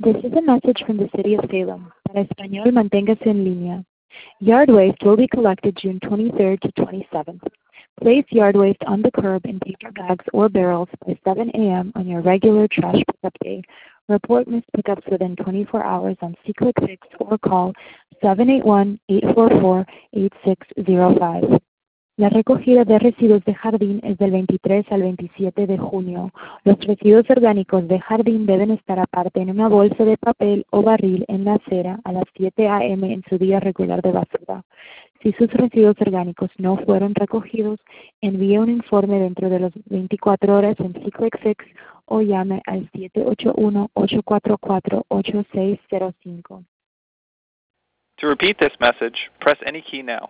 This is a message from the City of Salem. Para español, manténgase en línea. Yard waste will be collected June 23rd to 27th. Place yard waste on the curb in paper bags or barrels by 7 a.m. on your regular trash pickup day. Report missed pickups within 24 hours on SeaClick Fix or call 781-844-8605. La recogida de residuos de jardín es del 23 al 27 de junio. Los residuos orgánicos de jardín deben estar aparte en una bolsa de papel o barril en la acera a las 7 a.m. en su día regular de basura. Si sus residuos orgánicos no fueron recogidos, envíe un informe dentro de las 24 horas en SeaClick Fix o llame al 781-844-8605. To repeat this message, press any key now.